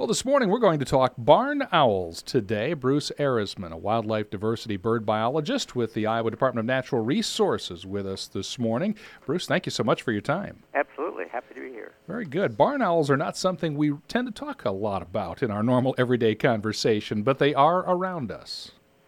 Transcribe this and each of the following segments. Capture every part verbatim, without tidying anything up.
Well, this morning we're going to talk barn owls today. Bruce Arisman, a wildlife diversity bird biologist with the Iowa Department of Natural Resources, with us this morning. Bruce, thank you so much for your time. Absolutely. Happy to be here. Very good. Barn owls are not something we tend to talk a lot about in our normal everyday conversation, but they are around us.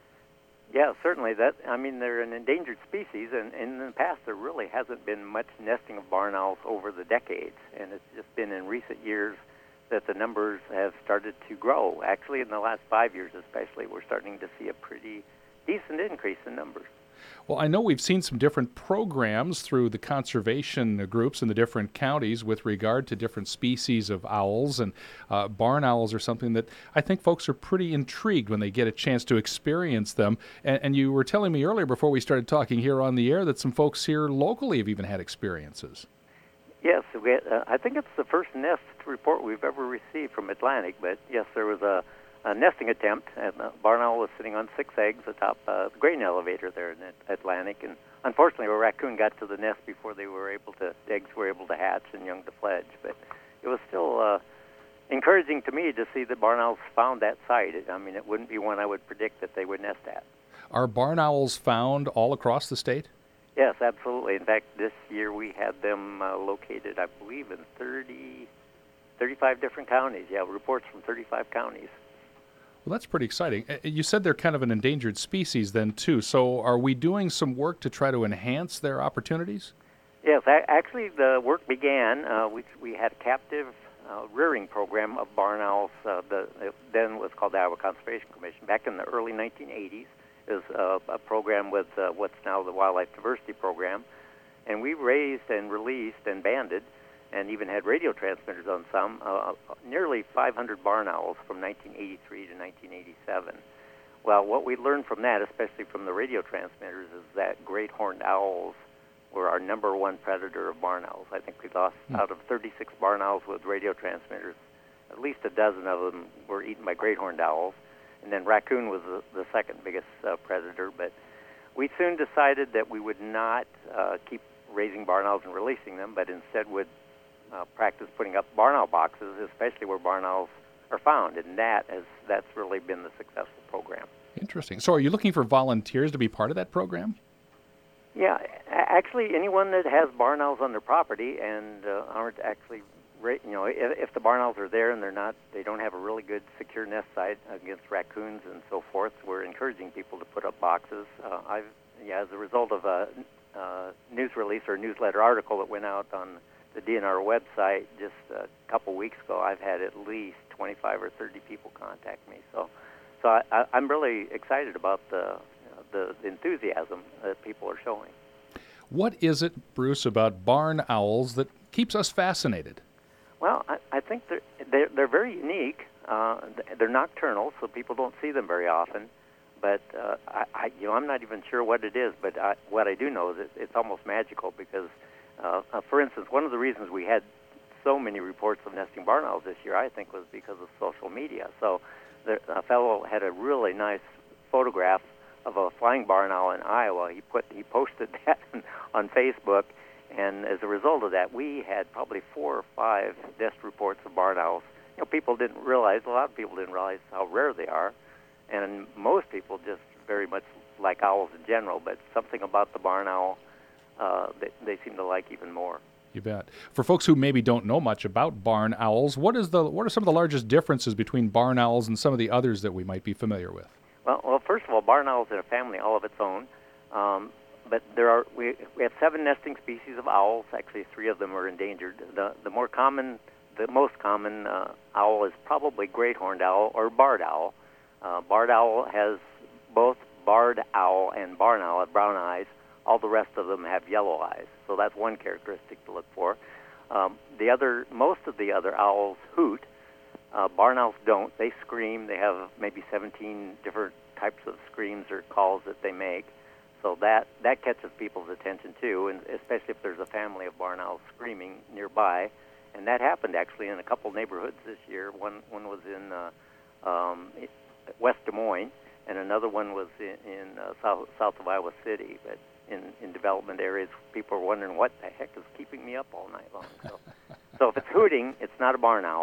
Yeah, certainly. That I mean, they're an endangered species, and, and in the past there really hasn't been much nesting of barn owls over the decades, and it's just been in recent years that the numbers have started to grow. Actually, in the last five years especially, we're starting to see a pretty decent increase in numbers. Well, I know we've seen some different programs through the conservation groups in the different counties with regard to different species of owls, and uh, barn owls are something that I think folks are pretty intrigued when they get a chance to experience them. And, and you were telling me earlier before we started talking here on the air that some folks here locally have even had experiences. Yes, we had, uh, I think it's the first nest report we've ever received from Atlantic, but yes, there was a, a nesting attempt, and the barn owl was sitting on six eggs atop uh, the grain elevator there in Atlantic, and unfortunately a raccoon got to the nest before they were able to, the eggs were able to hatch and young to fledge, but it was still uh, encouraging to me to see the barn owls found that site. I mean, it wouldn't be one I would predict that they would nest at. Are barn owls found all across the state? Yes, absolutely. In fact, this year we had them uh, located, I believe, in thirty, thirty-five different counties. Yeah, reports from thirty-five counties. Well, that's pretty exciting. You said they're kind of an endangered species then, too. So are we doing some work to try to enhance their opportunities? Yes, a- actually the work began. Uh, we, we had a captive uh, rearing program of barn owls. Uh, the, it then was called the Iowa Conservation Commission back in the early nineteen eighties. Is a, a program with uh, what's now the Wildlife Diversity Program, and we raised and released and banded, and even had radio transmitters on some, uh, nearly five hundred barn owls from nineteen eighty-three to nineteen eighty-seven. Well, what we learned from that, especially from the radio transmitters, is that great horned owls were our number one predator of barn owls. I think we lost mm. out of thirty-six barn owls with radio transmitters, at least a dozen of them were eaten by great horned owls. And then raccoon was the, the second biggest uh, predator. But we soon decided that we would not uh, keep raising barn owls and releasing them, but instead would uh, practice putting up barn owl boxes, especially where barn owls are found. And that has, that's really been the successful program. Interesting. So are you looking for volunteers to be part of that program? Yeah, actually anyone that has barn owls on their property and uh, aren't actually you know, if, if the barn owls are there and they're not, they don't have a really good secure nest site against raccoons and so forth, we're encouraging people to put up boxes. Uh, I've, yeah, as a result of a uh, news release or newsletter article that went out on the D N R website just a couple weeks ago, I've had at least twenty-five or thirty people contact me. So, so I, I, I'm really excited about the you know, the enthusiasm that people are showing. What is it, Bruce, about barn owls that keeps us fascinated? Well, I, I think they're, they're, they're very unique. Uh, they're nocturnal, so people don't see them very often. But uh, I, I, you know, I'm not even sure what it is. But I, what I do know is it, it's almost magical because, uh, uh, for instance, one of the reasons we had so many reports of nesting barn owls this year, I think, was because of social media. So there, a fellow had a really nice photograph of a flying barn owl in Iowa. He put he posted that on Facebook. And as a result of that, we had probably four or five nest reports of barn owls. You know, people didn't realize, a lot of people didn't realize how rare they are. And most people just very much like owls in general, but something about the barn owl uh, that they seem to like even more. You bet. For folks who maybe don't know much about barn owls, what is the what are some of the largest differences between barn owls and some of the others that we might be familiar with? Well, well, first of all, barn owls are a family all of its own. Um, But there are we we have seven nesting species of owls. Actually, three of them are endangered. The the more common, the most common uh, owl is probably great horned owl or barred owl. Uh, barred owl has both barred owl and barn owl have brown eyes. All the rest of them have yellow eyes. So that's one characteristic to look for. Um, the other, most of the other owls hoot. Uh, barn owls don't. They scream. They have maybe seventeen different types of screams or calls that they make. So that, that catches people's attention, too, and especially if there's a family of barn owls screaming nearby. And that happened, actually, in a couple neighborhoods this year. One one was in uh, um, West Des Moines, and another one was in, in uh, south, south of Iowa City. But in, in development areas, people are wondering, what the heck is keeping me up all night long? So, so if it's hooting, it's not a barn owl.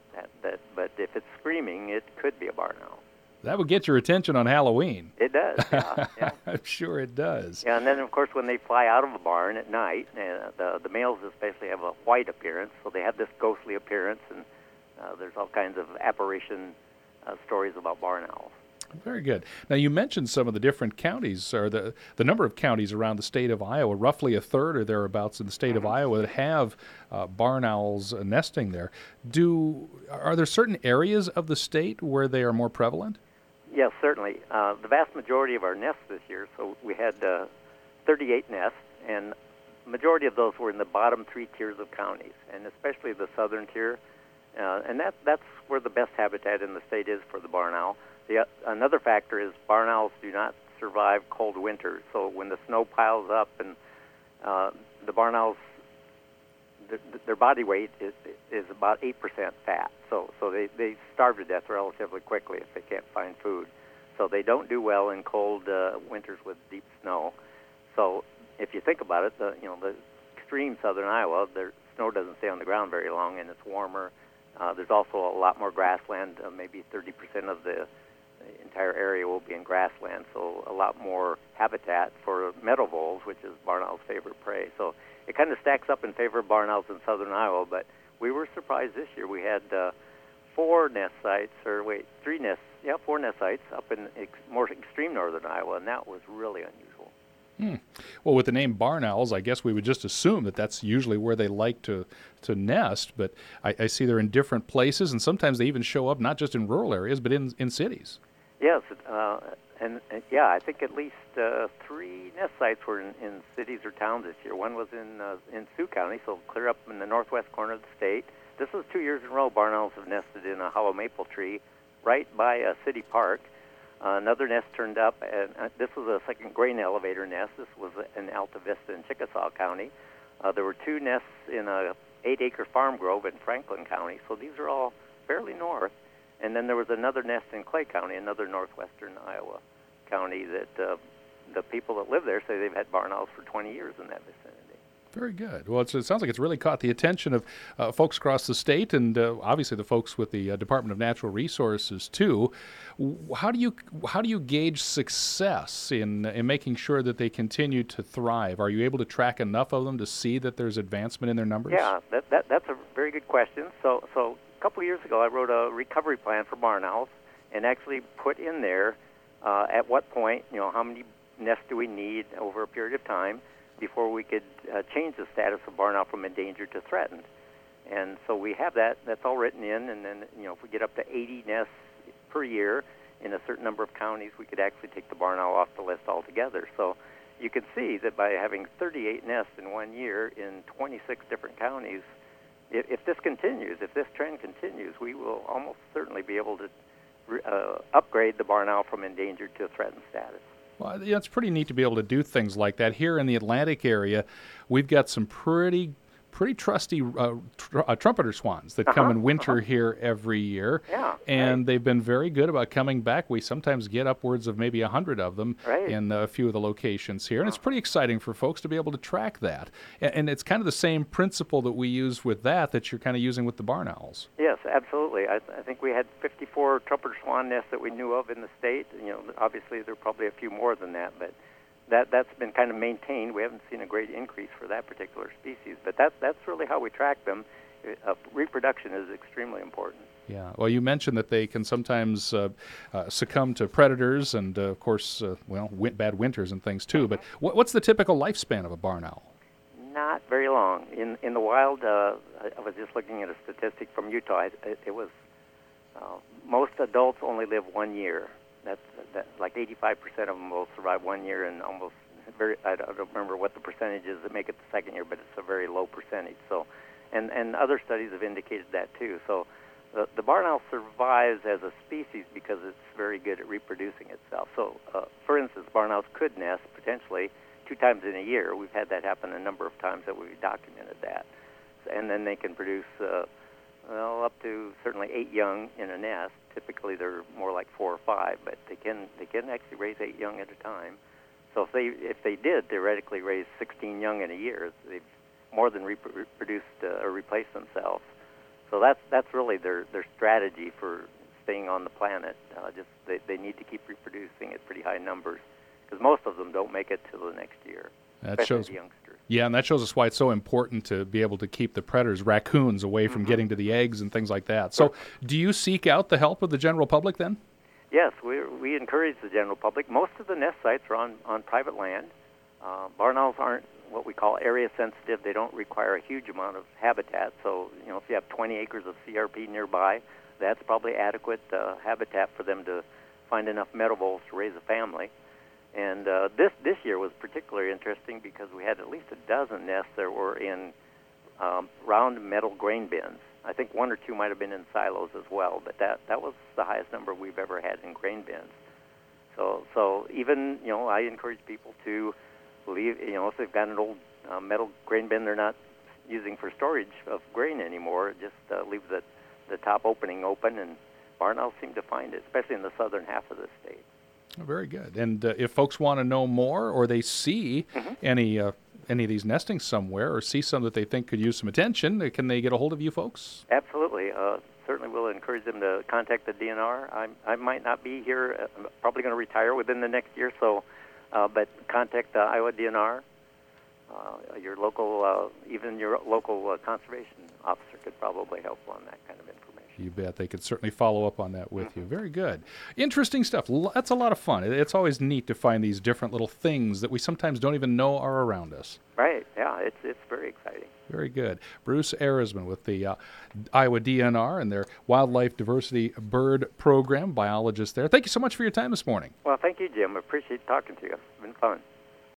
That, that, but if it's screaming, it could be a barn owl. That would get your attention on Halloween. It does, yeah. yeah. I'm sure it does. Yeah, and then, of course, when they fly out of a barn at night, uh, the, the males especially have a white appearance, so they have this ghostly appearance, and uh, there's all kinds of apparition uh, stories about barn owls. Very good. Now, you mentioned some of the different counties, or the, the number of counties around the state of Iowa. Roughly a third or thereabouts in the state mm-hmm. of Iowa that have uh, barn owls uh, nesting there. Do Are there certain areas of the state where they are more prevalent? Yes, certainly. Uh, the vast majority of our nests this year, so we had uh, thirty-eight nests, and the majority of those were in the bottom three tiers of counties, and especially the southern tier. Uh, and that that's where the best habitat in the state is for the barn owl. The, uh, another factor is barn owls do not survive cold winters. So when the snow piles up and uh, the barn owls, th- their body weight is, is about eight percent fat. So so they, they starve to death relatively quickly if they can't find food. So they don't do well in cold uh, winters with deep snow. So if you think about it, the you know the extreme southern Iowa, their snow doesn't stay on the ground very long, and it's warmer. Uh, there's also a lot more grassland. Uh, maybe thirty percent of the entire area will be in grassland, so a lot more habitat for meadow voles, which is barn owl's favorite prey. So it kind of stacks up in favor of barn owls in southern Iowa, but we were surprised this year. We had uh, four nest sites, or wait, three nests, yeah, four nest sites up in ex- more extreme northern Iowa, and that was really unusual. Hmm. Well, with the name barn owls, I guess we would just assume that that's usually where they like to, to nest, but I, I see they're in different places, and sometimes they even show up not just in rural areas, but in, in cities. Yes, uh, and, and yeah, I think at least uh, three nest sites were in, in cities or towns this year. One was in uh, in Sioux County, so clear up in the northwest corner of the state. This was two years in a row. Barn owls have nested in a hollow maple tree right by a city park. Uh, another nest turned up, and uh, this was a second grain elevator nest. This was in Alta Vista in Chickasaw County. Uh, there were two nests in a eight-acre farm grove in Franklin County, so these are all fairly north. And then there was another nest in Clay County, another northwestern Iowa county, that uh, the people that live there say they've had barn owls for twenty years in that vicinity. Very good. Well, it's, it sounds like it's really caught the attention of uh, folks across the state, and uh, obviously the folks with the uh, Department of Natural Resources too. How do you how do you gauge success in in making sure that they continue to thrive? Are you able to track enough of them to see that there's advancement in their numbers? Yeah, that, that that's a very good question. So so a couple of years ago, I wrote a recovery plan for barn owls, and actually put in there uh, at what point, you know, how many nests do we need over a period of time before we could uh, change the status of barn owl from endangered to threatened. And so we have that. That's all written in. And then, you know, if we get up to eighty nests per year in a certain number of counties, we could actually take the barn owl off the list altogether. So you can see that by having thirty-eight nests in one year in twenty-six different counties, if, if this continues, if this trend continues, we will almost certainly be able to uh, upgrade the barn owl from endangered to threatened status. Well, yeah, it's pretty neat to be able to do things like that. Here in the Atlantic area, we've got some pretty pretty trusty uh, tr- uh, trumpeter swans that uh-huh, come and winter uh-huh. here every year. Yeah, and right. they've been very good about coming back. We sometimes get upwards of maybe a hundred of them right. in a few of the locations here. And uh-huh. it's pretty exciting for folks to be able to track that. And, and it's kind of the same principle that we use with that that you're kind of using with the barn owls. Yes, absolutely. I, th- I think we had fifty-four trumpeter swan nests that we knew of in the state. You know, obviously there are probably a few more than that, but that that's been kind of maintained. We haven't seen a great increase for that particular species, but that that's really how we track them. Uh, reproduction is extremely important. Yeah. Well, you mentioned that they can sometimes uh, uh, succumb to predators and, uh, of course, uh, well, win- bad winters and things too. But wh- what's the typical lifespan of a barn owl? Not very long. In in the wild, uh, I, I was just looking at a statistic from Utah. It, it, it was uh, most adults only live one year. That's that, like eighty-five percent of them will survive one year, and almost very. I don't remember what the percentage is that make it the second year, but it's a very low percentage. So, and and other studies have indicated that too. So, the, the barn owl survives as a species because it's very good at reproducing itself. So, uh, for instance, barn owls could nest potentially two times in a year. We've had that happen a number of times that we've documented that, and then they can produce. Uh, Well, up to certainly eight young in a nest. Typically, they're more like four or five, but they can they can actually raise eight young at a time. So if they if they did theoretically raise sixteen young in a year, they've more than reproduced uh, or replaced themselves. so that's that's really their their strategy for staying on the planet. Uh, just they they need to keep reproducing at pretty high numbers because most of them don't make it to the next year. That shows. The youngsters. Yeah, and that shows us why it's so important to be able to keep the predators, raccoons, away from Mm-hmm. getting to the eggs and things like that. So, do you seek out the help of the general public then? Yes, we we encourage the general public. Most of the nest sites are on, on private land. Uh, barn owls aren't what we call area sensitive. They don't require a huge amount of habitat. So, you know, if you have twenty acres of C R P nearby, that's probably adequate uh, habitat for them to find enough meadow voles to raise a family. And uh, this this year was particularly interesting because we had at least a dozen nests that were in um, round metal grain bins. I think one or two might have been in silos as well, but that, that was the highest number we've ever had in grain bins. So so even, you know, I encourage people to leave, you know, if they've got an old uh, metal grain bin they're not using for storage of grain anymore, just uh, leave the, the top opening open, and barn owls seem to find it, especially in the southern half of the state. Oh, very good. And uh, if folks want to know more, or they see Mm-hmm. any uh, any of these nesting somewhere, or see some that they think could use some attention, uh, can they get a hold of you folks? Absolutely. Uh, certainly will encourage them to contact the D N R. I, I might not be here. Uh, I'm probably going to retire within the next year, so uh, but contact the Iowa D N R. Uh, your local, uh, even your local uh, conservation officer could probably help on that kind of information. You bet. They could certainly follow up on that with you. Very good. Interesting stuff. L- That's a lot of fun. It- It's always neat to find these different little things that we sometimes don't even know are around us. Right. Yeah. It's it's very exciting. Very good. Bruce Arisman with the uh, Iowa D N R and their Wildlife Diversity Bird Program, biologist there. Thank you so much for your time this morning. Well, thank you, Jim. I appreciate talking to you. It's been fun.